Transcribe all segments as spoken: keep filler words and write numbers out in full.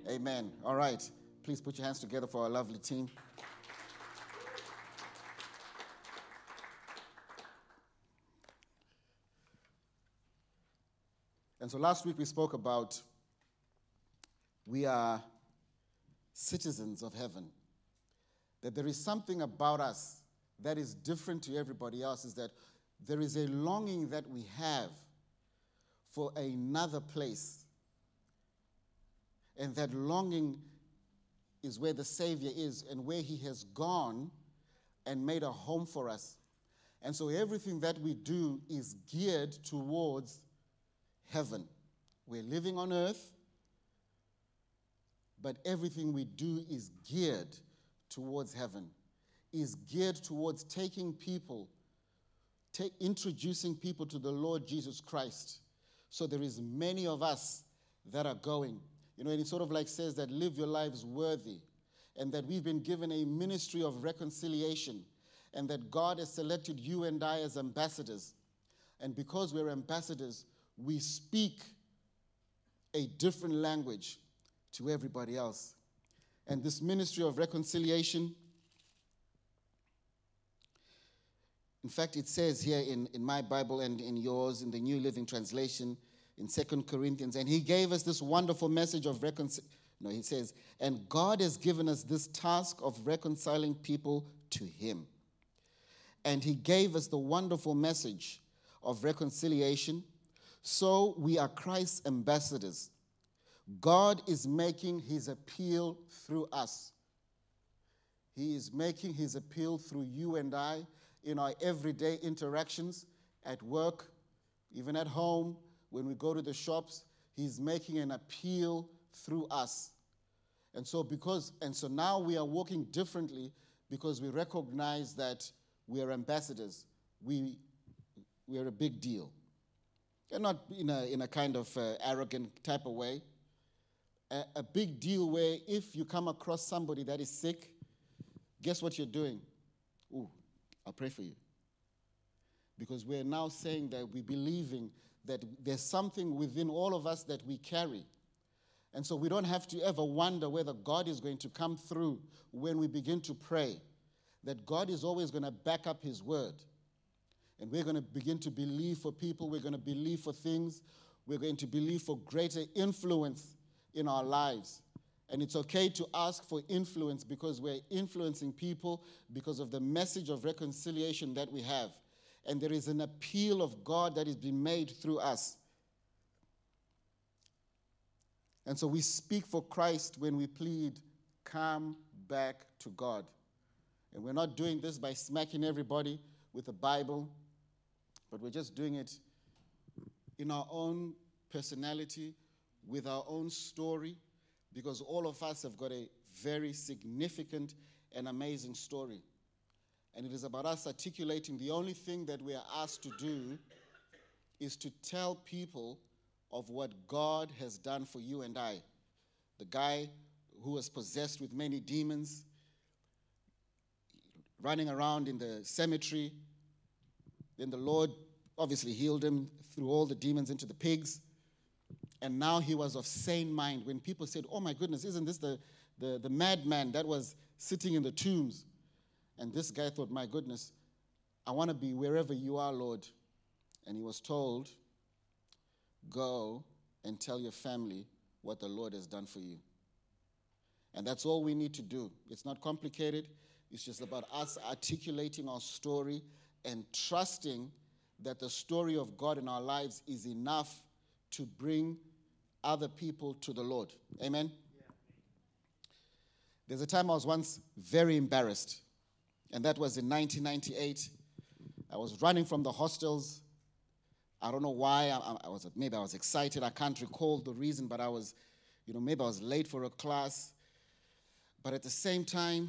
Amen. All right. Please put your hands together for our lovely team. And so last week we spoke about we are citizens of heaven. That there is something about us that is different to everybody else, is that there is a longing that we have for another place. And that longing is where the Savior is and where he has gone and made a home for us. And so everything that we do is geared towards heaven. We're living on earth, but everything we do is geared towards heaven, is geared towards taking people, ta- introducing people to the Lord Jesus Christ. So there is many of us that are going. You know, and it sort of like says that live your lives worthy, and that we've been given a ministry of reconciliation, and that God has selected you and I as ambassadors. And because we're ambassadors, we speak a different language to everybody else. And this ministry of reconciliation, in fact, it says here in, in my Bible and in yours, in the New Living Translation, in Second Corinthians, and he gave us this wonderful message of reconciliation. No, he says, and God has given us this task of reconciling people to him. And he gave us the wonderful message of reconciliation. So we are Christ's ambassadors. God is making his appeal through us. He is making his appeal through you and I in our everyday interactions, at work, even at home, when we go to the shops. He's making an appeal through us. And so because and so now we are walking differently because we recognize that we are ambassadors. We we are a big deal. And not in a in a kind of uh, arrogant type of way. A, a big deal where if you come across somebody that is sick, guess what you're doing? Ooh, I'll pray for you. Because we're now saying that we're believing that there's something within all of us that we carry. And so we don't have to ever wonder whether God is going to come through when we begin to pray. That God is always going to back up his word. And we're going to begin to believe for people. We're going to believe for things. We're going to believe for greater influence in our lives. And it's okay to ask for influence because we're influencing people because of the message of reconciliation that we have. And there is an appeal of God that is being made through us. And so we speak for Christ when we plead, come back to God. And we're not doing this by smacking everybody with the Bible, but we're just doing it in our own personality, with our own story, because all of us have got a very significant and amazing story. And it is about us articulating. The only thing that we are asked to do is to tell people of what God has done for you and I. The guy who was possessed with many demons, running around in the cemetery. Then the Lord obviously healed him, threw all the demons into the pigs. And now he was of sane mind. When people said, oh my goodness, isn't this the, the, the madman that was sitting in the tombs? And this guy thought, my goodness, I want to be wherever you are, Lord. And he was told, go and tell your family what the Lord has done for you. And that's all we need to do. It's not complicated. It's just about us articulating our story and trusting that the story of God in our lives is enough to bring other people to the Lord. Amen? Yeah. There's a time I was once very embarrassed, and that was in nineteen ninety-eight. I was running from the hostels. I don't know why. I, I was maybe I was excited. I can't recall the reason, but I was, you know, maybe I was late for a class. But at the same time,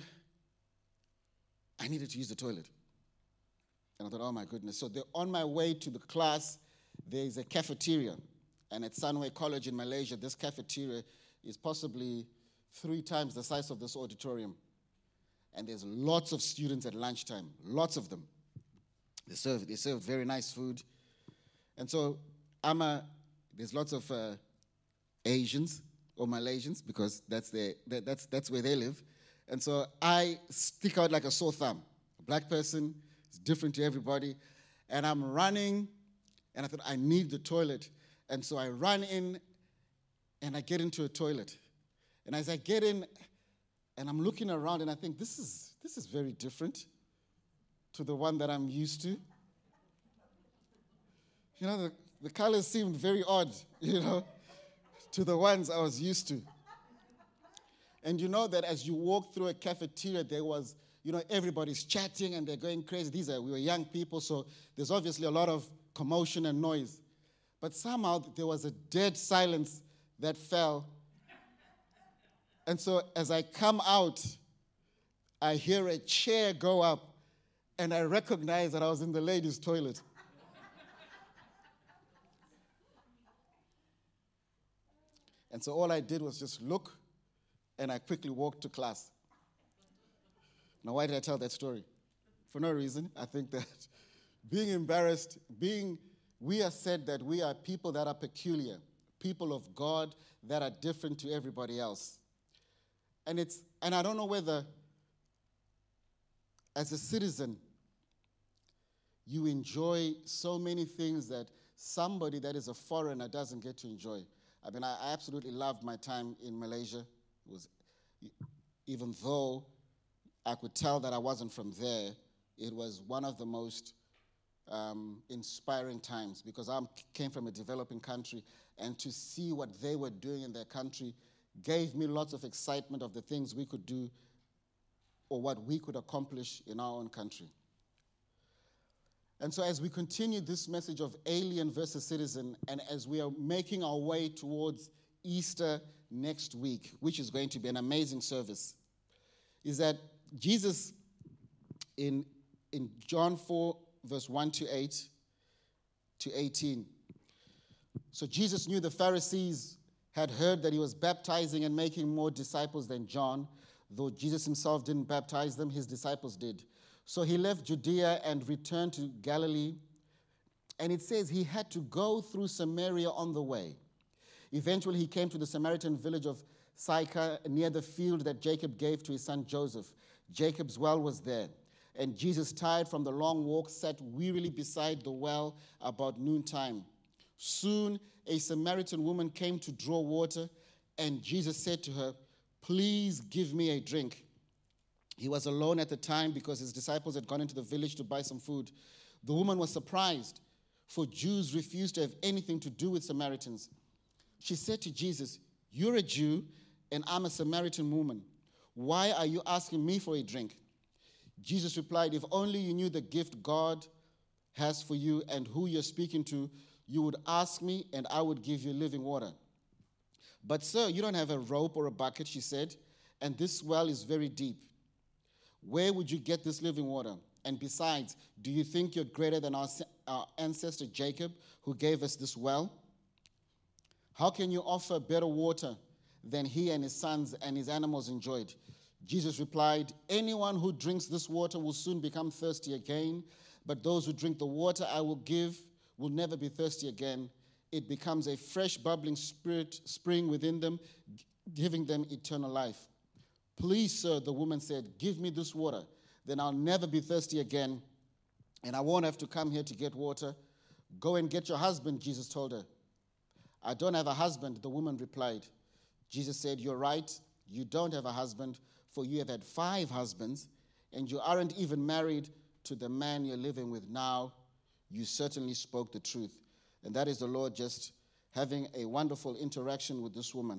I needed to use the toilet. And I thought, oh my goodness. So on my way to the class, there is a cafeteria. And at Sunway College in Malaysia, this cafeteria is possibly three times the size of this auditorium. And there's lots of students at lunchtime, lots of them. They serve, they serve very nice food. And so I'm a, there's lots of uh, Asians, or Malaysians, because that's, their, that, that's, that's where they live. And so I stick out like a sore thumb. A black person is different to everybody. And I'm running, and I thought, I need the toilet. And so I run in, and I get into a toilet. And as I get in, and I'm looking around, and I think, this is, this is very different to the one that I'm used to. You know, the, the colors seemed very odd, you know, to the ones I was used to. And you know that as you walk through a cafeteria, there was, you know, everybody's chatting and they're going crazy. These are, we were young people, so there's obviously a lot of commotion and noise. But somehow there was a dead silence that fell. And so as I come out, I hear a chair go up, and I recognize that I was in the ladies' toilet. And so all I did was just look, and I quickly walked to class. Now, why did I tell that story? For no reason. I think that being embarrassed, being, we are said that we are people that are peculiar, people of God that are different to everybody else. And it's, and I don't know whether, as a citizen, you enjoy so many things that somebody that is a foreigner doesn't get to enjoy. I mean, I absolutely loved my time in Malaysia. It was, even though I could tell that I wasn't from there, it was one of the most um, inspiring times, because I came from a developing country, and to see what they were doing in their country gave me lots of excitement of the things we could do or what we could accomplish in our own country. And so as we continue this message of alien versus citizen, and as we are making our way towards Easter next week, which is going to be an amazing service, is that Jesus, in, in John four, verse one to eight to eighteen, so Jesus knew the Pharisees had heard that he was baptizing and making more disciples than John. Though Jesus himself didn't baptize them, his disciples did. So he left Judea and returned to Galilee. And it says he had to go through Samaria on the way. Eventually he came to the Samaritan village of Sychar, near the field that Jacob gave to his son Joseph. Jacob's well was there. And Jesus, tired from the long walk, sat wearily beside the well about noontime. Soon a Samaritan woman came to draw water, and Jesus said to her, "Please give me a drink." He was alone at the time because his disciples had gone into the village to buy some food. The woman was surprised, for Jews refused to have anything to do with Samaritans. She said to Jesus, "You're a Jew, and I'm a Samaritan woman. Why are you asking me for a drink?" Jesus replied, "If only you knew the gift God has for you and who you're speaking to, you would ask me, and I would give you living water." "But sir, you don't have a rope or a bucket," she said, "and this well is very deep. Where would you get this living water? And besides, do you think you're greater than our, our ancestor Jacob, who gave us this well? How can you offer better water than he and his sons and his animals enjoyed?" Jesus replied, "Anyone who drinks this water will soon become thirsty again, but those who drink the water I will give will never be thirsty again. It becomes a fresh, bubbling spirit spring within them, giving them eternal life." "Please, sir," the woman said, "give me this water. Then I'll never be thirsty again, and I won't have to come here to get water." "Go and get your husband," Jesus told her. "I don't have a husband," the woman replied. Jesus said, "You're right. You don't have a husband, for you have had five husbands, and you aren't even married to the man you're living with now. You certainly spoke the truth." And that is the Lord just having a wonderful interaction with this woman.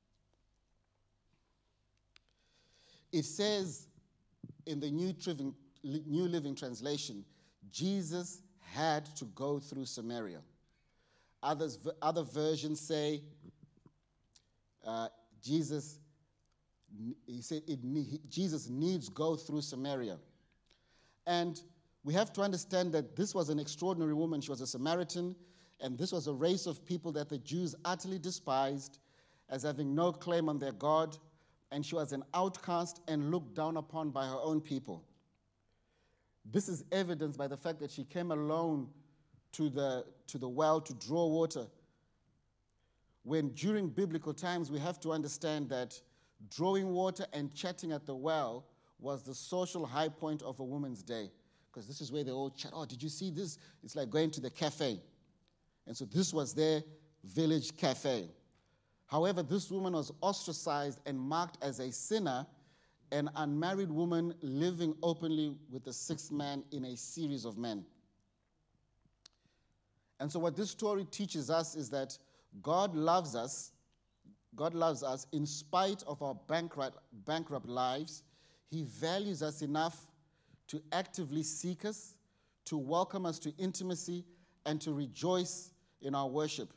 It says in the New, Triving, New Living Translation, Jesus had to go through Samaria. Others, other versions say uh, Jesus, he said it, he, Jesus needs go through Samaria. And we have to understand that this was an extraordinary woman. She was a Samaritan, and this was a race of people that the Jews utterly despised as having no claim on their God. And she was an outcast and looked down upon by her own people. This is evidenced by the fact that she came alone to the, to the well to draw water. when during biblical times we have to understand that drawing water and chatting at the well was the social high point of a woman's day. Because this is where they all chat. Oh, did you see this? It's like going to the cafe. And so this was their village cafe. However, this woman was ostracized and marked as a sinner, an unmarried woman living openly with the sixth man in a series of men. And so what this story teaches us is that God loves us. God loves us in spite of our bankrupt, bankrupt lives. He values us enough to actively seek us, to welcome us to intimacy, and to rejoice in our worship.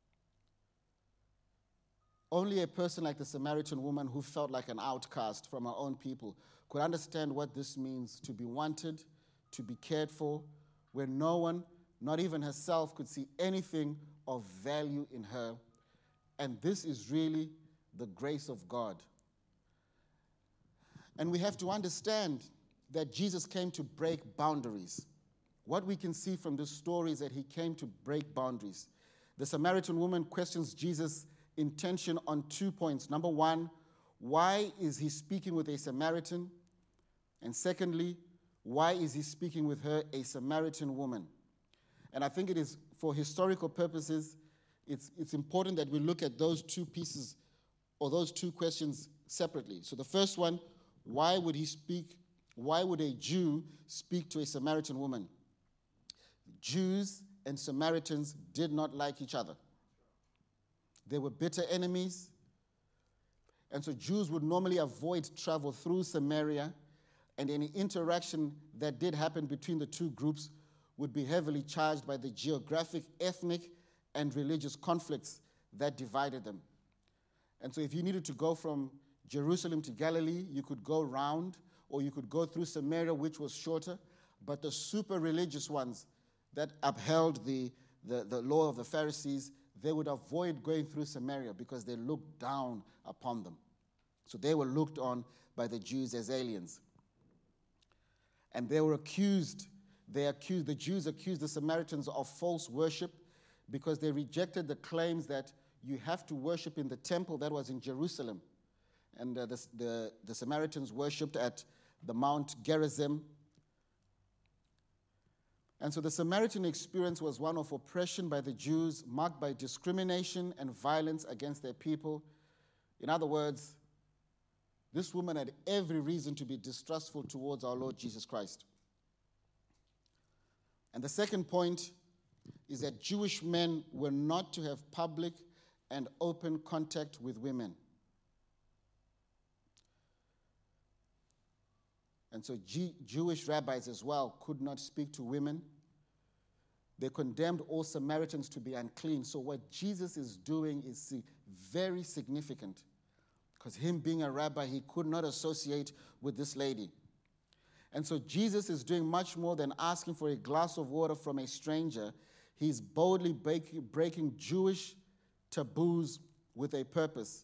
Only a person like the Samaritan woman who felt like an outcast from her own people could understand what this means to be wanted, to be cared for, where no one, not even herself, could see anything of value in her. And this is really the grace of God. And we have to understand that Jesus came to break boundaries. What we can see from this story is that he came to break boundaries. The Samaritan woman questions Jesus' intention on two points. Number one, why is he speaking with a Samaritan? And secondly, why is he speaking with her, a Samaritan woman? And I think it is, for historical purposes, it's, it's important that we look at those two pieces or those two questions separately. So the first one, why would he speak, why would a Jew speak to a Samaritan woman? Jews and Samaritans did not like each other. They were bitter enemies. And so Jews would normally avoid travel through Samaria, and any interaction that did happen between the two groups would be heavily charged by the geographic, ethnic, and religious conflicts that divided them. And so if you needed to go from Jerusalem to Galilee, you could go round, or you could go through Samaria, which was shorter. But the super religious ones that upheld the, the, the law of the Pharisees, they would avoid going through Samaria because they looked down upon them. So they were looked on by the Jews as aliens. And they were accused, they accused, the Jews accused the Samaritans of false worship because they rejected the claims that you have to worship in the temple that was in Jerusalem. And uh, the, the, the Samaritans worshipped at the Mount Gerizim. And so the Samaritan experience was one of oppression by the Jews, marked by discrimination and violence against their people. In other words, this woman had every reason to be distrustful towards our Lord Jesus Christ. And the second point is that Jewish men were not to have public and open contact with women. And so G- Jewish rabbis as well could not speak to women. They condemned all Samaritans to be unclean. So what Jesus is doing is very significant, because him being a rabbi, he could not associate with this lady. And so Jesus is doing much more than asking for a glass of water from a stranger. He's boldly break- breaking Jewish taboos with a purpose.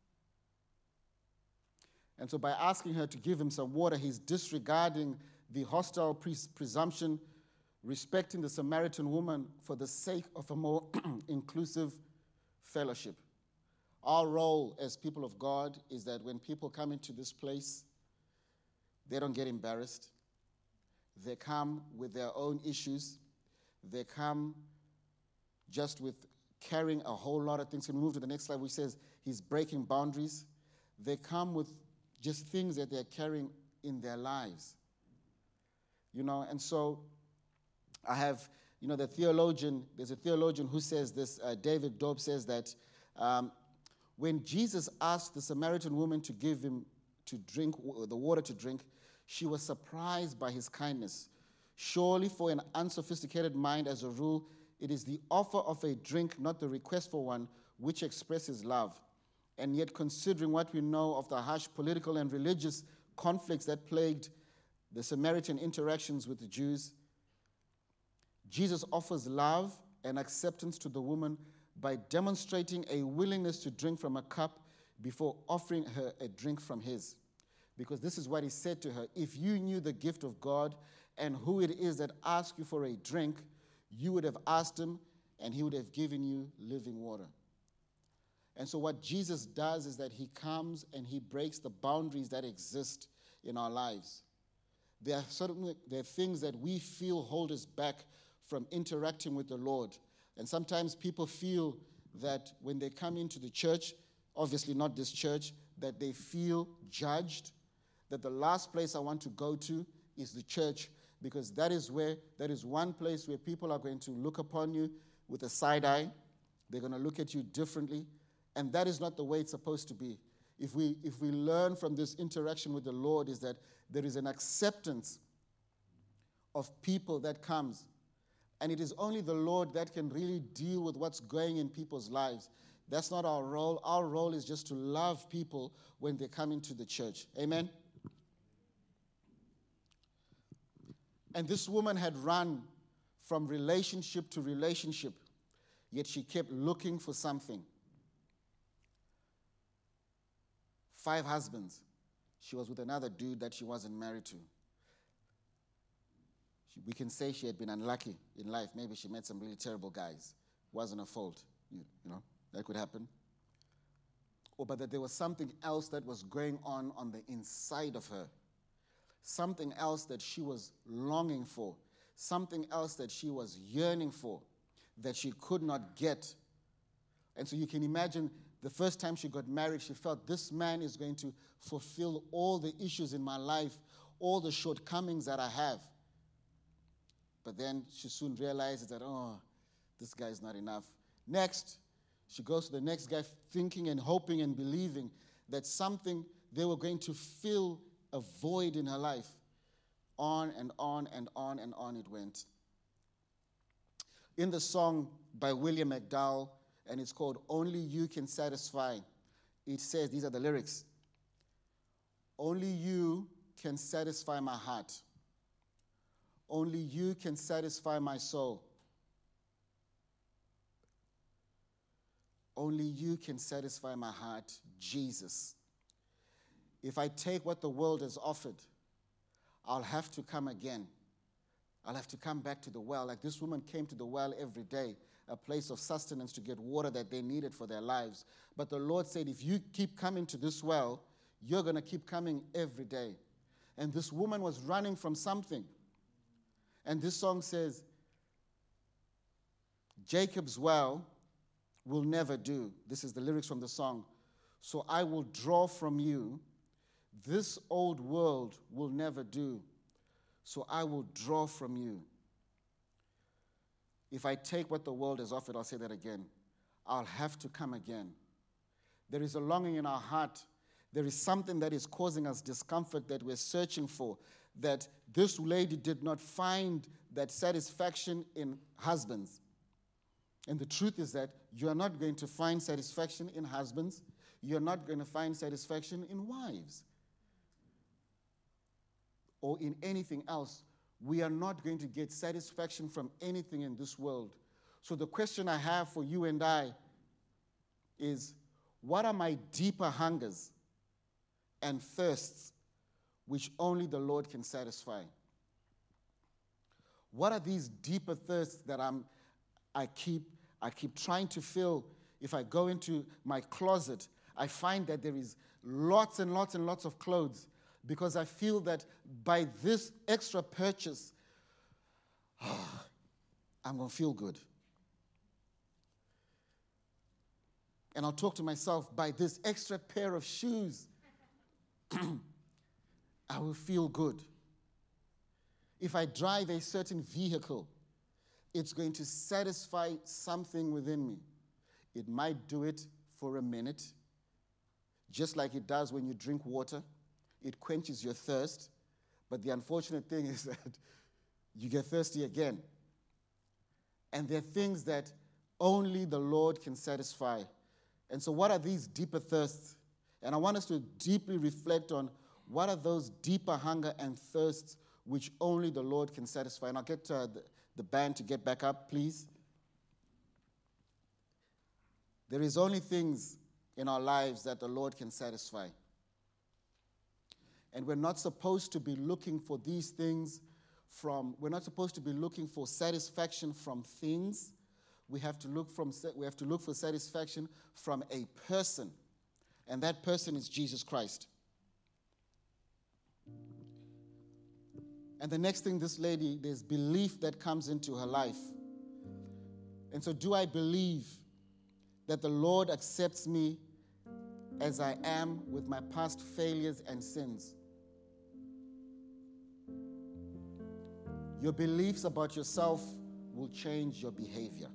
And so by asking her to give him some water, he's disregarding the hostile pres- presumption, respecting the Samaritan woman for the sake of a more inclusive fellowship. Our role as people of God is that when people come into this place, they don't get embarrassed. They come with their own issues. They come just with carrying a whole lot of things. Can we move to the next slide, which says he's breaking boundaries? They come with just things that they're carrying in their lives. You know, and so I have, you know, the theologian, there's a theologian who says this, uh, David Dobb says that um, when Jesus asked the Samaritan woman to give him to drink, the water to drink, she was surprised by his kindness. Surely for an unsophisticated mind, as a rule, it is the offer of a drink, not the request for one, which expresses love. And yet, considering what we know of the harsh political and religious conflicts that plagued the Samaritan interactions with the Jews, Jesus offers love and acceptance to the woman by demonstrating a willingness to drink from a cup before offering her a drink from his. Because this is what he said to her: if you knew the gift of God and who it is that asks you for a drink, you would have asked him, and he would have given you living water. And so what Jesus does is that he comes and he breaks the boundaries that exist in our lives. There are certain there are things that we feel hold us back from interacting with the Lord. And sometimes people feel that when they come into the church, obviously not this church, that they feel judged, that the last place I want to go to is the church, because that is where, that is one place where people are going to look upon you with a side eye. They're going to look at you differently. And that is not the way it's supposed to be. If we, if we learn from this interaction with the Lord, is that there is an acceptance of people that comes. And it is only the Lord that can really deal with what's going in people's lives. That's not our role. Our role is just to love people when they come into the church. Amen? And this woman had run from relationship to relationship, yet she kept looking for something. Five husbands. She was with another dude that she wasn't married to. She, we can say she had been unlucky in life. Maybe she met some really terrible guys. Wasn't her fault. You, you know, that could happen. Or but that there was something else that was going on on the inside of her. Something else that she was longing for. Something else that she was yearning for that she could not get. And so you can imagine the first time she got married, she felt this man is going to fulfill all the issues in my life, all the shortcomings that I have. But then she soon realizes that, oh, this guy is not enough. Next, she goes to the next guy thinking and hoping and believing that something, they were going to fill a void in her life. On and on and on and on it went. In the song by William McDowell, and it's called Only You Can Satisfy, it says, these are the lyrics. Only you can satisfy my heart. Only you can satisfy my soul. Only you can satisfy my heart, Jesus. If I take what the world has offered, I'll have to come again. I'll have to come back to the well. Like this woman came to the well every day, a place of sustenance to get water that they needed for their lives. But the Lord said, if you keep coming to this well, you're going to keep coming every day. And this woman was running from something. And this song says, Jacob's well will never do. This is the lyrics from the song. So I will draw from you. This old world will never do. So I will draw from you. If I take what the world has offered, I'll say that again, I'll have to come again. There is a longing in our heart. There is something that is causing us discomfort that we're searching for, that this lady did not find that satisfaction in husbands. And the truth is that you're not going to find satisfaction in husbands. You're not going to find satisfaction in wives or in anything else. We are not going to get satisfaction from anything in this world. So the question I have for you and I is, what are my deeper hungers and thirsts which only the Lord can satisfy? What are these deeper thirsts that I'm, I keep, I keep trying to fill? If I go into my closet, I find that there is lots and lots and lots of clothes, because I feel that by this extra purchase, oh, I'm going to feel good. And I'll talk to myself, by this extra pair of shoes, I will feel good. If I drive a certain vehicle, it's going to satisfy something within me. It might do it for a minute, just like it does when you drink water. It quenches your thirst, but the unfortunate thing is that you get thirsty again. And there are things that only the Lord can satisfy. And so what are these deeper thirsts? And I want us to deeply reflect on what are those deeper hunger and thirsts which only the Lord can satisfy. And I'll get uh, the, the band to get back up, please. There is only things in our lives that the Lord can satisfy. And we're not supposed to be looking for these things from, we're not supposed to be looking for satisfaction from things. we have to look from we have to look for satisfaction from a person, and that person is Jesus Christ. And the next thing, this lady, there's belief that comes into her life. And so, do I believe that the Lord accepts me as I am with my past failures and sins? Your beliefs about yourself will change your behavior.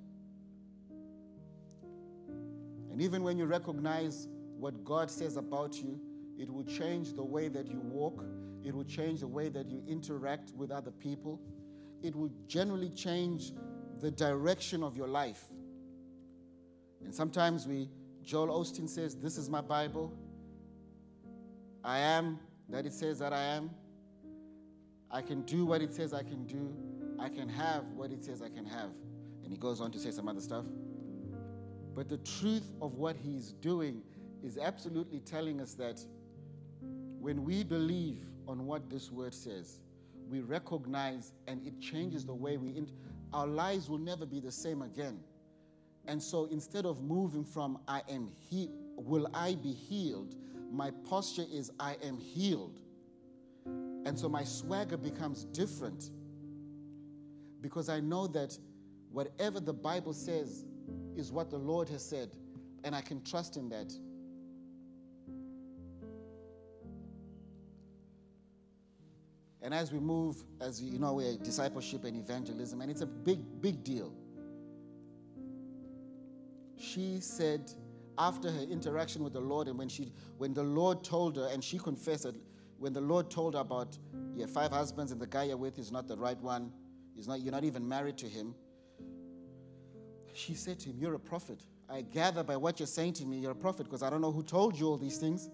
And even when you recognize what God says about you, it will change the way that you walk. It will change the way that you interact with other people. It will generally change the direction of your life. And sometimes we, Joel Osteen says, this is my Bible. I am that it says that I am. I can do what it says I can do. I can have what it says I can have. And he goes on to say some other stuff. But the truth of what he's doing is absolutely telling us that when we believe on what this word says, we recognize, and it changes the way we, in, our lives will never be the same again. And so instead of moving from I am he, will I be healed, my posture is I am healed. And so my swagger becomes different because I know that whatever the Bible says is what the Lord has said, and I can trust in that. And as we move, as you know, we're discipleship and evangelism, and it's a big, big deal. She said, after her interaction with the Lord, and when she, when the Lord told her, and she confessed that when the Lord told her about, yeah, five husbands and the guy you're with is not the right one, he's not, you're not even married to him, she said to him, you're a prophet. I gather by what you're saying to me, you're a prophet, because I don't know who told you all these things.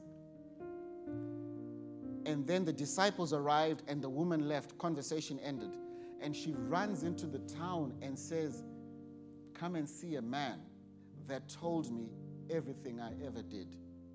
And then the disciples arrived and the woman left. Conversation ended. And she runs into the town and says, come and see a man that told me everything I ever did.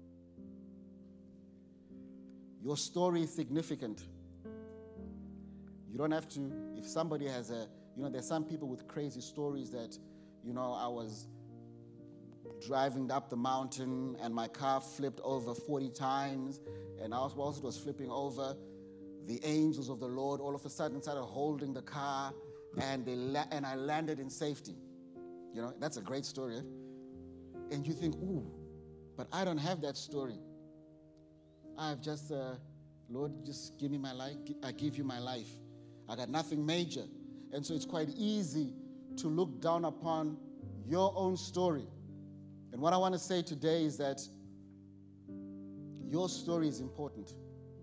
Your story is significant. You don't have to, if somebody has a, you know, there's some people with crazy stories that, you know, I was driving up the mountain and my car flipped over forty times, and whilst it was flipping over, the angels of the Lord all of a sudden started holding the car, and they la- and I landed in safety. You know, that's a great story. Eh? And you think, ooh, but I don't have that story. I've just, uh, Lord, just give me my life. I give you my life. I got nothing major. And so it's quite easy to look down upon your own story. And what I want to say today is that your story is important.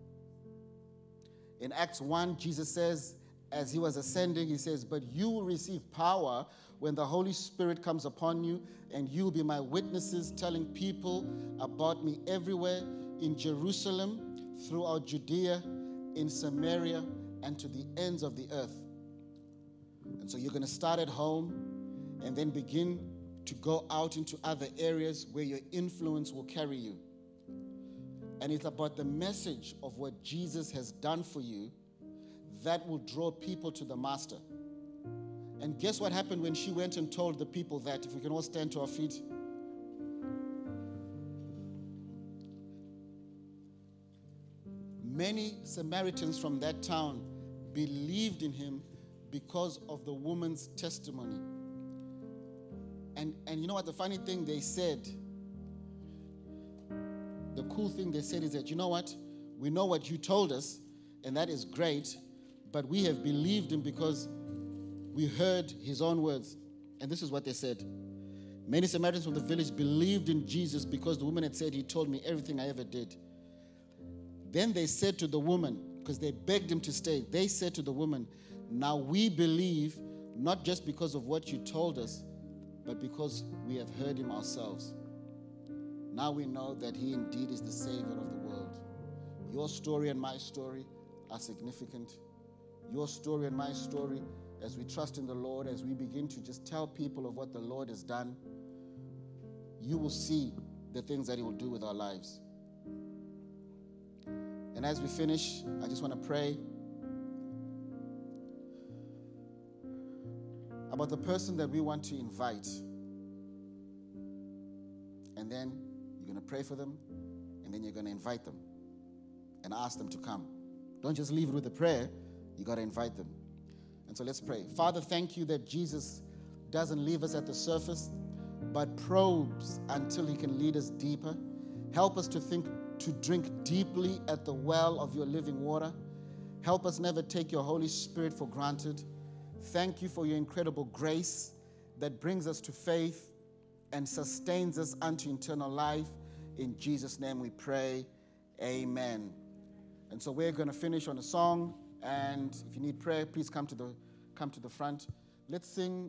In Acts one, Jesus says, as he was ascending, he says, but you will receive power when the Holy Spirit comes upon you, and you will be my witnesses, telling people about me everywhere in Jerusalem, throughout Judea, in Samaria, and to the ends of the earth. And so you're going to start at home and then begin to go out into other areas where your influence will carry you. And it's about the message of what Jesus has done for you that will draw people to the Master. And guess what happened when she went and told the people that? If we can all stand to our feet. Many Samaritans from that town believed in him because of the woman's testimony. And, and you know what? The funny thing they said, the cool thing they said is that, you know what? We know what you told us, and that is great, but we have believed him because we heard his own words. And this is what they said. Many Samaritans from the village believed in Jesus because the woman had said, he told me everything I ever did. Then they said to the woman, because they begged him to stay, they said to the woman, now we believe not just because of what you told us, but because we have heard him ourselves. Now we know that he indeed is the Savior of the world. Your story and my story are significant. Your story and my story, as we trust in the Lord, as we begin to just tell people of what the Lord has done, you will see the things that he will do with our lives. And as we finish, I just want to pray. about the person that we want to invite. And then you're going to pray for them, and then you're going to invite them and ask them to come. Don't just leave it with a prayer. You got to invite them. And so let's pray. Father, thank you that Jesus doesn't leave us at the surface, but probes until he can lead us deeper. Help us to think, to drink deeply at the well of your living water. Help us never take your Holy Spirit for granted. Thank you for your incredible grace that brings us to faith and sustains us unto eternal life. In Jesus' name we pray. Amen. And so we're going to finish on a song. And if you need prayer, please come to the come to the front. Let's sing.